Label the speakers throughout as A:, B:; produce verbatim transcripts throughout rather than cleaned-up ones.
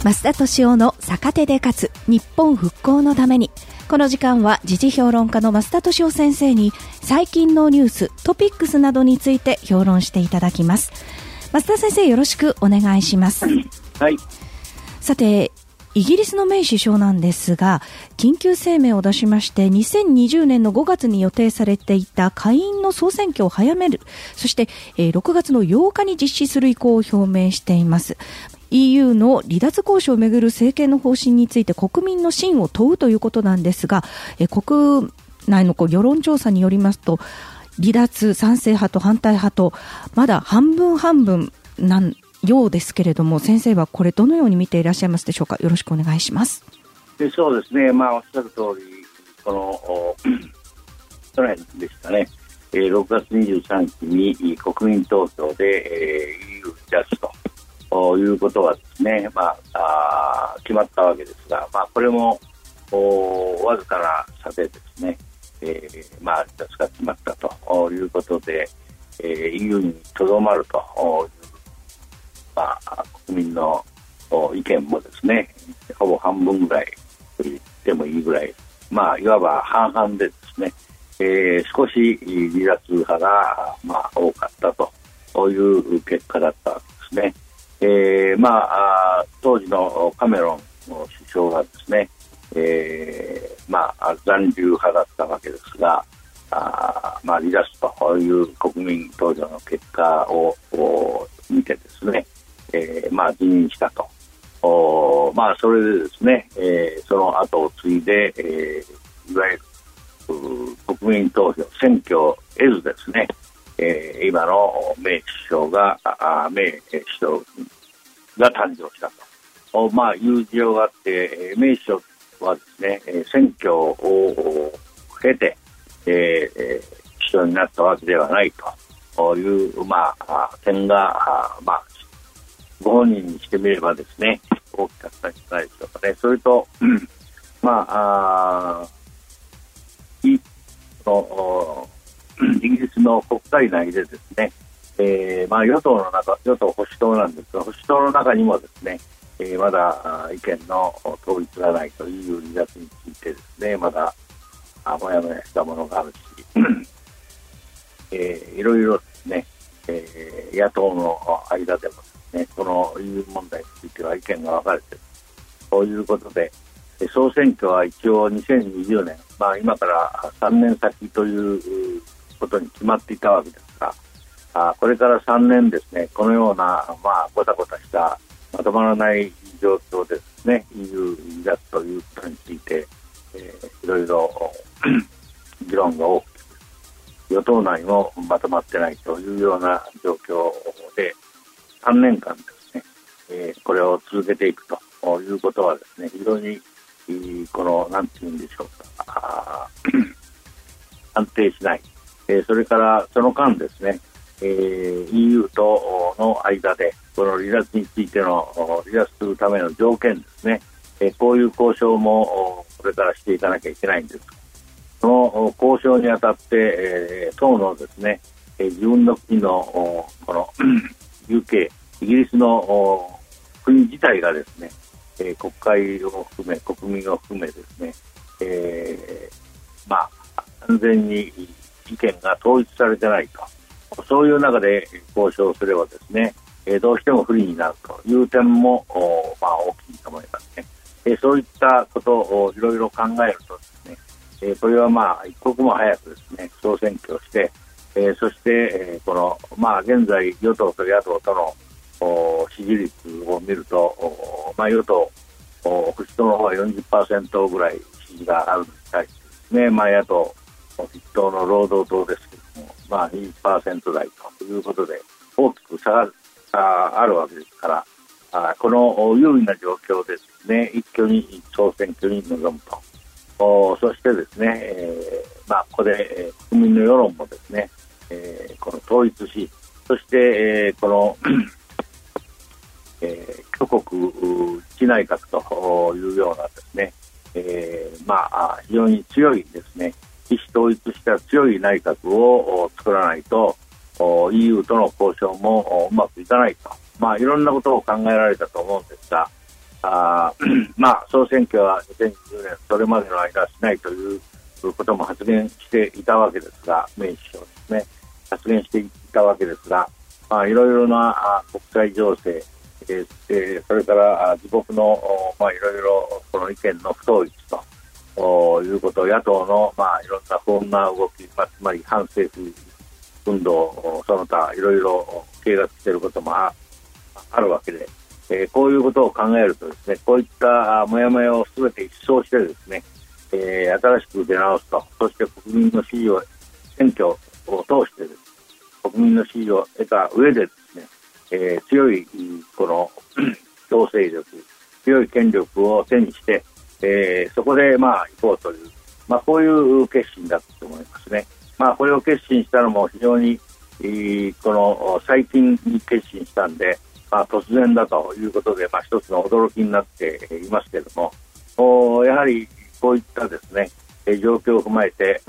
A: 増田俊雄の逆手で勝つ日本復興のために。この時間は時事評論家の増田俊雄先生に最近のニューストピックスなどについて評論していただきます。増田先生、よろしくお願いします。
B: はい。
A: さて、イギリスのメイ首相なんですが、緊急声明を出しましてにせんにじゅうねんのごがつに予定されていた下院の総選挙を早める、そして、えー、ろくがつのようかに実施する意向を表明しています。 イーユー の離脱交渉をめぐる政権の方針について国民の信を問うということなんですが、えー、国内のこう世論調査によりますと、離脱賛成派と反対派とまだ半分半分なんようですけれども、先生はこれどのように見ていらっしゃいますでしょうか。よろしくお願いします。
B: でそうですね、まあ、おっしゃる通り、この去年でしたね、えー、ろくがつにじゅうさんにちに国民投票で、えー、イーユー 離脱ということはですね、まあ、あ決まったわけですが、まあ、これもわずかな差でですね、えーまあ、離脱が決まったということで、えー、イーユー にとどまるというまあ、国民の意見もですね、ほぼ半分ぐらいと言ってもいいぐらい、まあ、いわば半々でですね、えー、少し離脱派が、まあ、多かったという結果だったわけですね。えーまあ、当時のカメロン首相がですね、えーまあ、残留派だったわけですが、あまあ、離脱という国民投票の結果を見てですね、えーまあ、辞任したと。おまあ、それでですね、えー、その後を継いで、えー、いわゆる国民投票選挙を得ずですね、えー、今のメイ首相があメイ首相が誕生したと、おまあ、いう事情があって、メイ首相はですね、選挙を経て、えー、首相になったわけではないという、まあ、点が、まあご本人にしてみればですね、大きかったんじゃないでしょうかね。それと、うん、まあ、あいのイギリスの国会内でですね、えーまあ、与党の中、与党保守党なんですが、保守党の中にもですね、えー、まだ意見の統一がないという離脱についてですね、まだもやもやしたものがあるし、えー、いろいろですね、えー、野党の間でもね、この イーユー 問題については意見が分かれているということで、総選挙は一応にせんにじゅうねん、まあ、今からさんねん先ということに決まっていたわけですが、あこれからさんねんですね、このような、まあ、ごたごたしたまとまらない状況でですね、 イーユー 離脱ということについて、えー、いろいろ議論が多く、与党内もまとまってないというような状況で、さんねんかんですね、えー、これを続けていくということはですね、非常にこの何て言うんでしょうか、安定しない、えー、それからその間ですね、えー、イーユー との間でこの離脱についての離脱するための条件ですね、えー、こういう交渉もこれからしていかなきゃいけないんです。その交渉にあたって、えー、党のですね、えー、自分の国のこのユーケー、イギリスの国自体がですね、えー、国会を含め国民を含めですね、えー、まあ完全に意見が統一されてないと、そういう中で交渉すればですね、えー、どうしても不利になるという点も、まあ、大きいと思いますね。えー、そういったことをいろいろ考えるとですね、えー、これはまあ一刻も早くですね、総選挙をして、えー、そして、えー、このまあ現在与党と野党との支持率を見ると、まあ、与党保守党の方は よんじゅっパーセント ぐらい支持があるのに対してですね、まあ、野党筆頭の労働党ですけども、まあ、にじゅっパーセント 台ということで大きく差があるわけですから、この有利な状況でですね、一挙に総選挙に臨むと、そしてですね、えーまあ、ここで国民の世論もですね、えー、この統一し、そして、えー、このえー、挙国一致内閣というようなですね、えー、まあ非常に強いですね、意思統一した強い内閣を作らないと イーユー との交渉もうまくいかないと、まあいろんなことを考えられたと思うんですが、 あまあ、総選挙はにせんにじゅうねんそれまでの間はしないということも発言していたわけですが、メイ首相ですね、発言していたわけですが、まあ、いろいろなあ国際情勢、えー、それからあ自国の、まあ、いろいろこの意見の不統一ということ、野党の、まあ、いろんな不穏な動き、まあ、つまり反政府運動、その他いろいろ経過していることも あ, あるわけで、えー、こういうことを考えるとですね、こういったもやもやをすべて一掃してですね、えー、新しく出直すと、そして国民の支持を、選挙を通してです、国民の支持を得た上でですね、えー、強いこの強制力、強い権力を手にして、えー、そこでまあ行こうという、まあ、こういう決心だったと思いますね。まあ、これを決心したのも非常に、えー、この最近に決心したんで、まあ、突然だということで、まあ、一つの驚きになっていますけれども、おやはりこういったですね、状況を踏まえて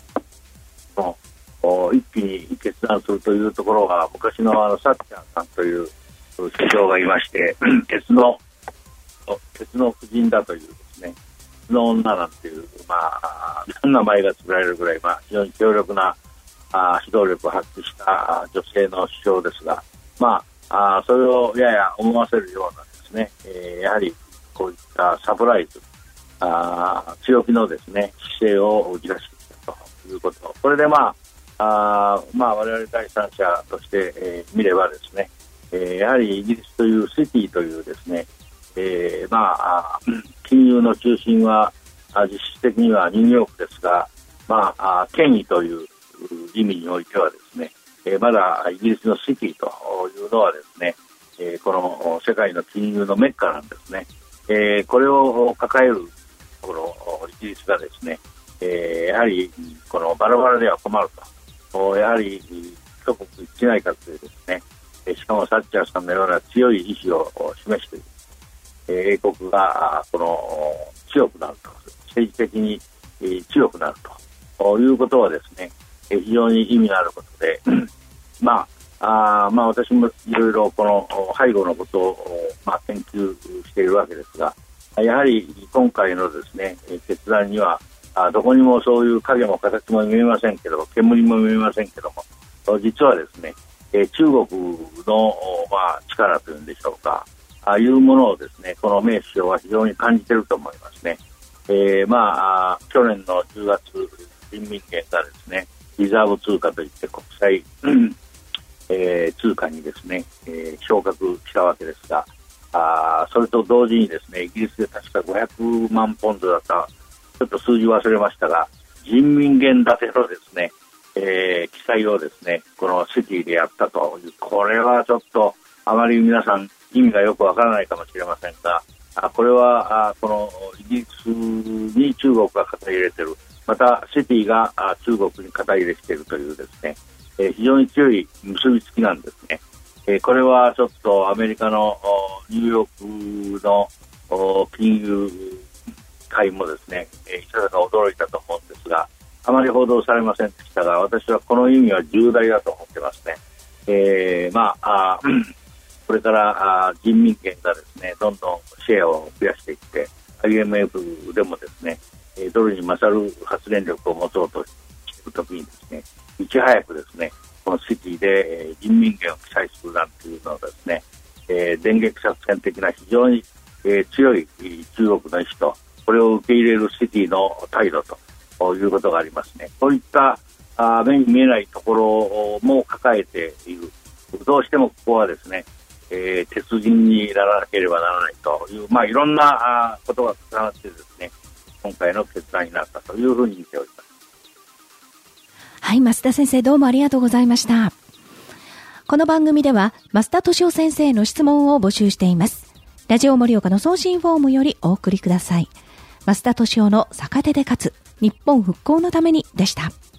B: 一気に決断するというところが、昔のあのサッチャーさんという首相がいまして、鉄の鉄の夫人だというですね、鉄の女なんていう、まあ、名前が作られるぐらい、まあ、非常に強力なあ指導力を発揮した女性の首相ですが、まああそれをやや思わせるようなですね、えー、やはりこういったサプライズ、あ強気のですね姿勢を打ち出してきたということ、これでまああまあ我々第三者として、えー、見ればですね、えー、やはりイギリスというシティというですね、えー、まあ金融の中心は実質的にはニューヨークですが、まあ権威という意味においてはですね、えー、まだイギリスのシティというのはですね、えー、この世界の金融のメッカなんですね。えー、これを抱えるところイギリスがですね、えー、やはりこのバラバラでは困ると、やはり一国一内閣というですね、しかもサッチャーさんのような強い意志を示している、えー、英国がこの強くなると、政治的に強くなるということはですね、非常に意味のあることで、まあ、あまあ私もいろいろこの背後のことを、まあ、研究しているわけですが、やはり今回のですね決断にはあどこにもそういう影も形も見えませんけど、煙も見えませんけども、実はですね中国の、まあ、力というんでしょうか、ああいうものをですねこのメイ首相は非常に感じていると思いますね。えー、まあ去年のじゅうがつ、人民元がですねリザーブ通貨といって国際、えー、通貨にですね、えー、昇格したわけですが、あそれと同時にですねイギリスで確かごひゃくまんポンドだった、ちょっと数字忘れましたが、人民元建てのですね、えー、記載をですねこのシティでやったという、これはちょっとあまり皆さん意味がよくわからないかもしれませんが、あこれはあこのイギリスに中国が肩入れている、またシティが中国に肩入れしているというですね、えー、非常に強い結びつきなんですね。えー、これはちょっとアメリカのニューヨークの金融界もですね、えー、いささか驚いたと思うんですが、あまり報道されませんでしたが、私はこの意味は重大だと思ってますね。えー、まあ、あこれからあ人民元がですねどんどんシェアを増やしていって、 アイエムエフ でもですねドルに勝る発電力を持とうとしているときにですね、いち早くですねこのシティで、えー、人民元を記載するなんていうのはですね、えー、電撃作戦的な非常に、えー、強い中国の意志と、これを受け入れるシティの態度ということがありますね。こういったあ目に見えないところも抱えている。どうしてもここはですね、えー、鉄人にならなければならないという、まあ、いろんなあことが重なってですね、今回の決断になったというふうに見ております。
A: はい、増田先生、どうもありがとうございました。この番組では増田俊夫先生の質問を募集しています。ラジオ盛岡の送信フォームよりお送りください。増田俊夫の逆手で勝つ日本復興のためにでした。